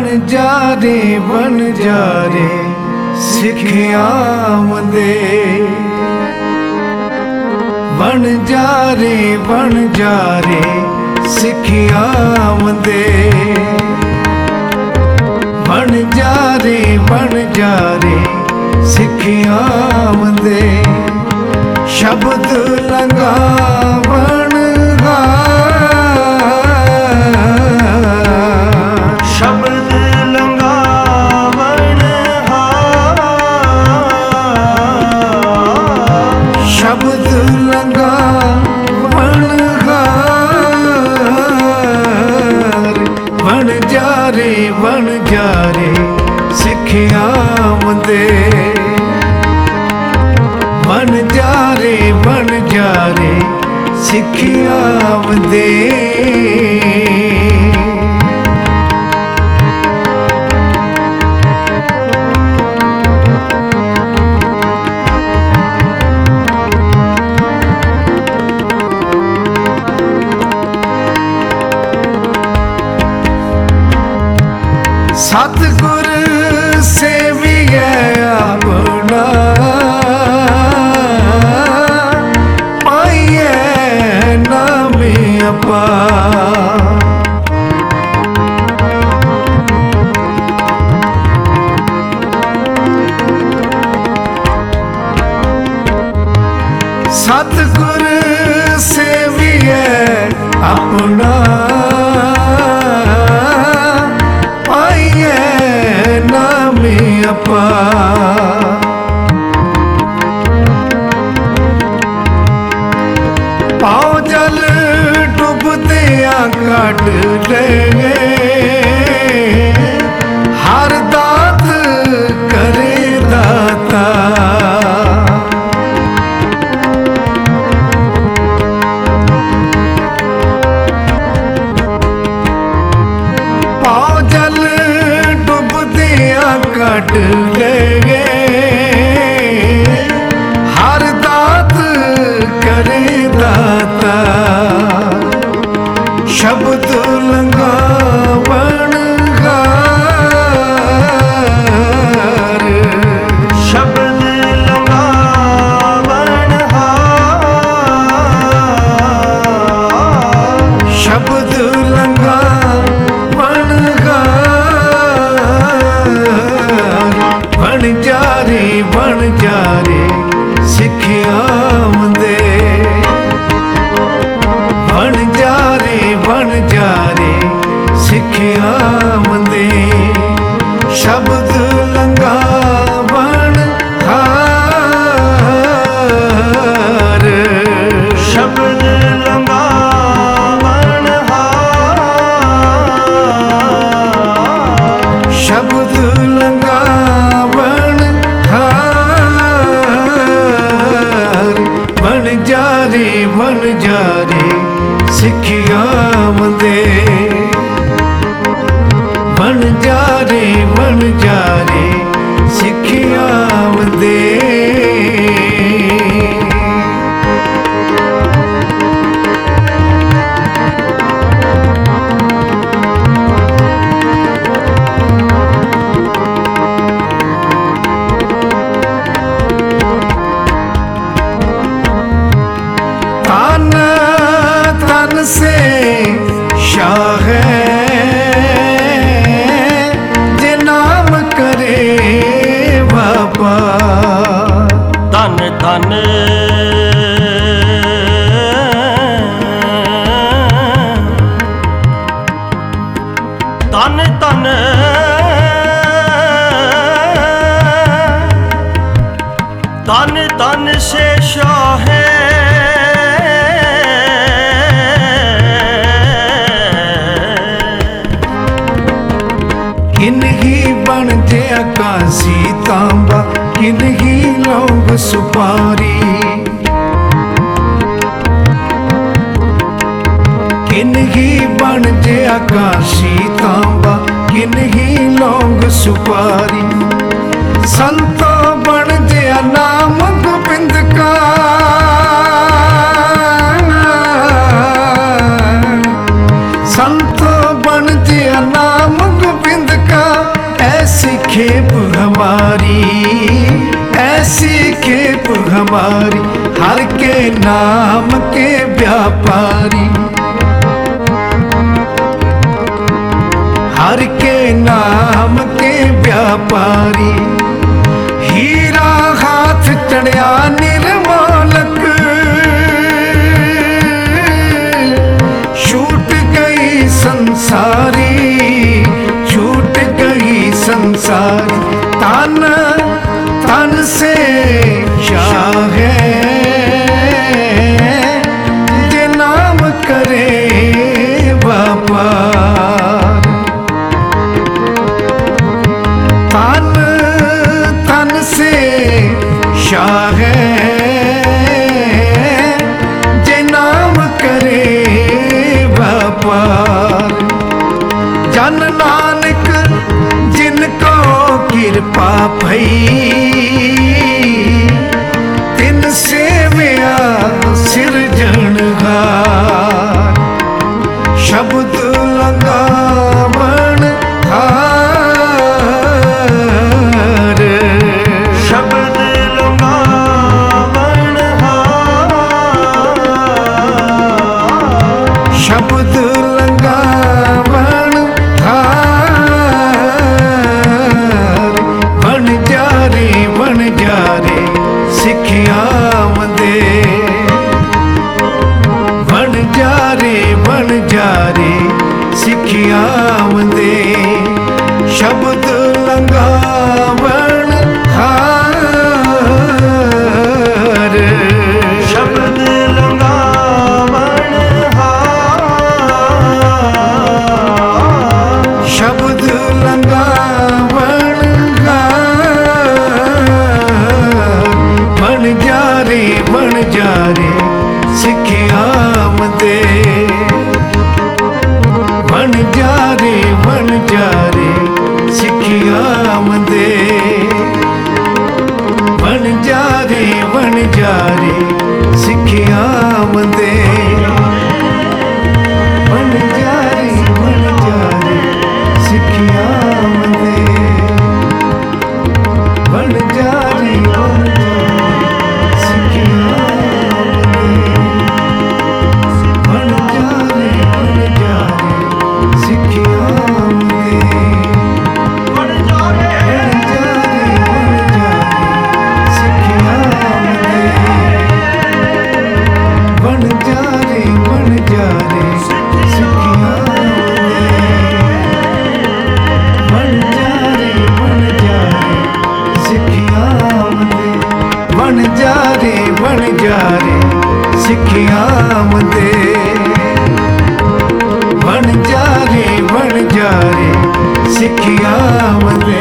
ਬਣ ਜਾ ਰੇ ਸਿੱਖ ਆਮਦੇ। ਬਣ ਜਾ ਰੇ ਸਿੱਖ ਆਮਦੇ। ਬਣ ਜਾ ਰੇ ਸਿੱਖ ਆਮਦੇ। ਸ਼ਬਦ ਲੰਘਾਵਣ ਸ਼ਬਦ ਲੰਘਾਵਣ ਸ਼ਬਦ ਲੰਘਾਵਣ ਬਣ ਜਾ ਰੇ ਸਿੱਖ ਆਮਦੇ। ਬਣ ਜਾ ਰੇ ਸਿੱਖ ਆਮਦੇ। ਸਤਿਗੁਰ ਸੇਵੀਐ ਆਪਣਾ। ਪਾਈਐ ਨਾਮ ਅਪਾਰ। ਸਤਿਗੁਰ ਸੇਵੀਐ ਆਪਣਾ। ਪਾਉ ਜਲ ਡੁੱਬਦਿਆਂ ਕੱਢ ਲਏ। ਹਰ ਦਾਤ ਕਰੇ ਦਾਤਾ। ਪਾਉ ਜਲ ਡੁੱਬਦਿਆਂ ਕੱਢ ਲਏ। ਹਰ ਦਾਤ ਕਰੇ ਦਾਤਾ। ਸ਼ਬਦ ਲੰਘਾਵਣ ਸ਼ਬਦ ਲੰਘਾਵਣ ਸ਼ਬਦ ਲੰਘਾਵਣ ਬਣ ਜਾ ਰੇ ਸਿੱਖ ਆਮਦੇ। ਬਣ ਜਾ ਰੇ ਸਿੱਖ ਆਮਦੇ। ਸ਼ਬਦ ਲੰਘਾਵਣ ਸ਼ਬਦ ਲੰਘਾਵਣ ਸ਼ਬਦ ਲੰਘਾਵਣ ਬਣ ਜਾ ਰੇ ਸਿੱਖ ਆਮਦੇ। ਬਣ ਜਾ ਰੇ ਸਿੱਖ ਆਮਦੇ। तन से शाह जे नाम करे बाबा। धन धन धन धन धन धन से शाह किन्ही बन जे आकाशी तांबा। किन्ही लौंग सुपारी। किन्ही बन जे आकाशी तांबा। किन्ही लौंग सुपारी। संतो बन जे नाम गोबिंद का। संतो बन जे नाम गोबिंद का। व्यापारी, हर के नाम के व्यापारी, हर के नाम के व्यापारी। हीरा हाथ चढ़िया निर्मोलक, छूट गई संसारी, छूट गई संसारी। तन तन से शाह जे नाम करे व्यापार। तन तन से शाह जे नाम करे व्यापार। जन नानक जिनको कृपा भई, तिन सेवया सिरजनहार। शब्द लगावन हार, शब्द लगावन हार, शब्द लगावन हार। बन जा रे सिखिया दे, बन जा रे सिखिया दे। शब्द लगावन हार, शब्द लगावन हार, शब्द लगावन हार। बन जा रे सिखिया दे, बन जा रे सिखिया दे। बन जा रे सिखिया दे, बन जा रे सिखिया दे। बन जा रे सिखिया दे, बन जा रे सिखिया दे। बन जा रे सिखिया दे, बन जा रे सिखिया दे। बन जा रे सिखिया दे, बन जा रे सिखिया दे। बन जा रे सिखिया दे।